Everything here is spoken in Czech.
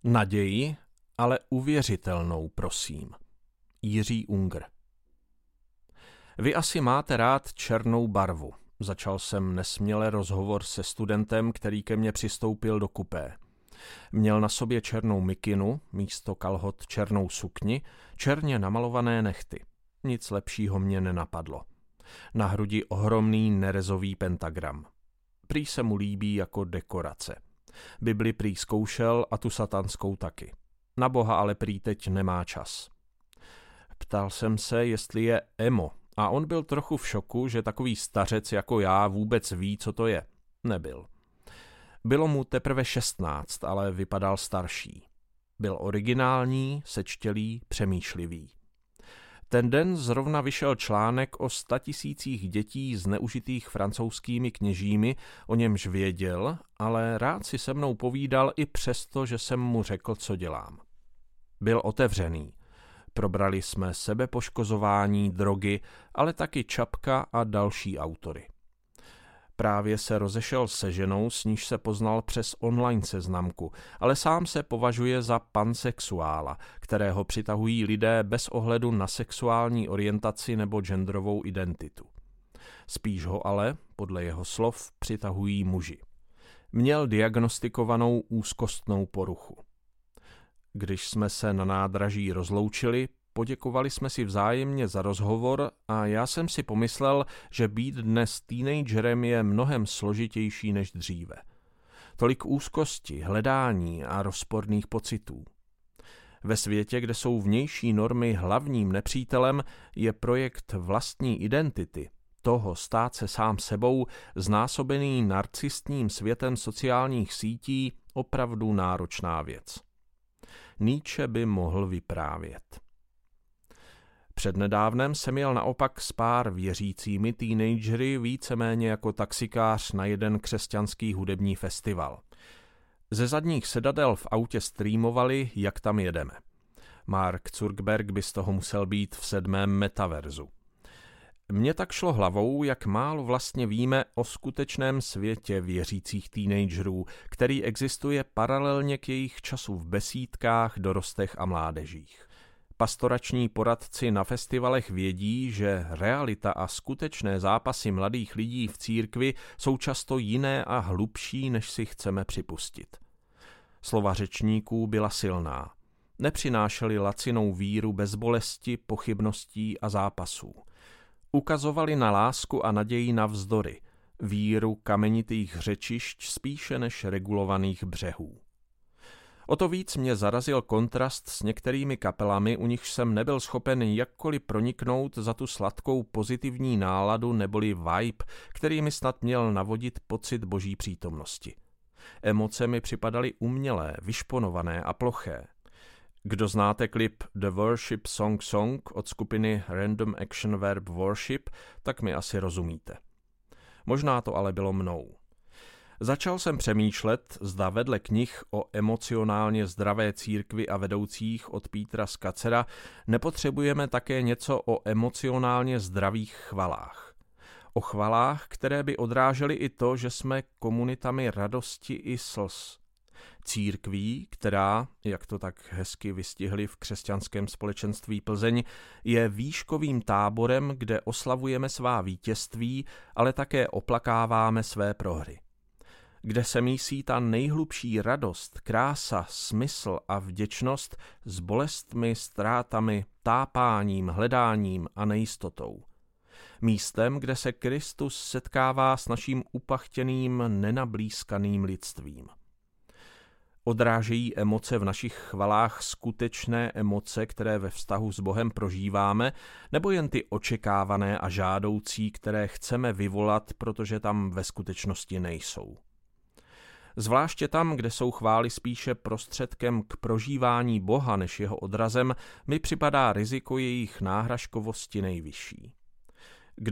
Naději, ale uvěřitelnou, prosím. Jiří Unger. Vy asi máte rád černou barvu. Začal jsem nesměle rozhovor se studentem, který ke mně přistoupil do kupé. Měl na sobě černou mikinu, místo kalhot černou sukni, černě namalované nehty. Nic lepšího mě nenapadlo. Na hrudi ohromný nerezový pentagram. Prý se mu líbí jako dekorace. Bibli prý zkoušel a tu satanskou taky. Na Boha ale prý teď nemá čas. Ptal jsem se, jestli je emo, a on byl trochu v šoku, že takový stařec jako já vůbec ví, co to je. Nebyl. Bylo mu teprve 16, ale vypadal starší. Byl originální, sečtělý, přemýšlivý. Ten den zrovna vyšel článek o 100 000 dětí zneužitých francouzskými kněžími, o němž věděl, ale rád si se mnou povídal i přesto, že jsem mu řekl, co dělám. Byl otevřený. Probrali jsme sebepoškozování, drogy, ale taky Čapka a další autory. Právě se rozešel se ženou, s níž se poznal přes online seznamku, ale sám se považuje za pansexuála, kterého přitahují lidé bez ohledu na sexuální orientaci nebo genderovou identitu. Spíš ho ale, podle jeho slov, přitahují muži. Měl diagnostikovanou úzkostnou poruchu. Když jsme se na nádraží rozloučili, poděkovali jsme si vzájemně za rozhovor a já jsem si pomyslel, že být dnes teenagerem je mnohem složitější než dříve. Tolik úzkosti, hledání a rozporných pocitů. Ve světě, kde jsou vnější normy hlavním nepřítelem, je projekt vlastní identity, toho stát se sám sebou, znásobený narcistním světem sociálních sítí, opravdu náročná věc. Nietzsche by mohl vyprávět. Přednedávnem jsem jel naopak s pár věřícími teenagery víceméně jako taxikář na jeden křesťanský hudební festival. Ze zadních sedadel v autě streamovali, jak tam jedeme. Mark Zuckerberg by z toho musel být v 7. metaverzu. Mně tak šlo hlavou, jak málo vlastně víme o skutečném světě věřících teenagerů, který existuje paralelně k jejich času v besídkách, dorostech a mládežích. Pastorační poradci na festivalech vědí, že realita a skutečné zápasy mladých lidí v církvi jsou často jiné a hlubší, než si chceme připustit. Slova řečníků byla silná. Nepřinášeli lacinou víru bez bolesti, pochybností a zápasů. Ukazovali na lásku a naději navzdory, víru kamenitých řečišť spíše než regulovaných břehů. O to víc mě zarazil kontrast s některými kapelami, u nichž jsem nebyl schopen jakkoliv proniknout za tu sladkou pozitivní náladu neboli vibe, který mi snad měl navodit pocit boží přítomnosti. Emoce mi připadaly umělé, vyšponované a ploché. Kdo znáte klip The Worship Song od skupiny Random Action Verb Worship, tak mi asi rozumíte. Možná to ale bylo mnou. Začal jsem přemýšlet, zda vedle knih o emocionálně zdravé církvi a vedoucích od Pítera Skacera nepotřebujeme také něco o emocionálně zdravých chvalách. O chvalách, které by odrážely i to, že jsme komunitami radosti i slz. Církví, která, jak to tak hezky vystihli v křesťanském společenství Plzeň, je výškovým táborem, kde oslavujeme svá vítězství, ale také oplakáváme své prohry. Kde se mísí ta nejhlubší radost, krása, smysl a vděčnost s bolestmi, ztrátami, tápáním, hledáním a nejistotou. Místem, kde se Kristus setkává s naším upachtěným, nenablýskaným lidstvím. Odrážejí emoce v našich chvalách skutečné emoce, které ve vztahu s Bohem prožíváme, nebo jen ty očekávané a žádoucí, které chceme vyvolat, protože tam ve skutečnosti nejsou? Zvláště tam, kde jsou chvály spíše prostředkem k prožívání Boha než jeho odrazem, mi připadá riziko jejich náhražkovosti nejvyšší.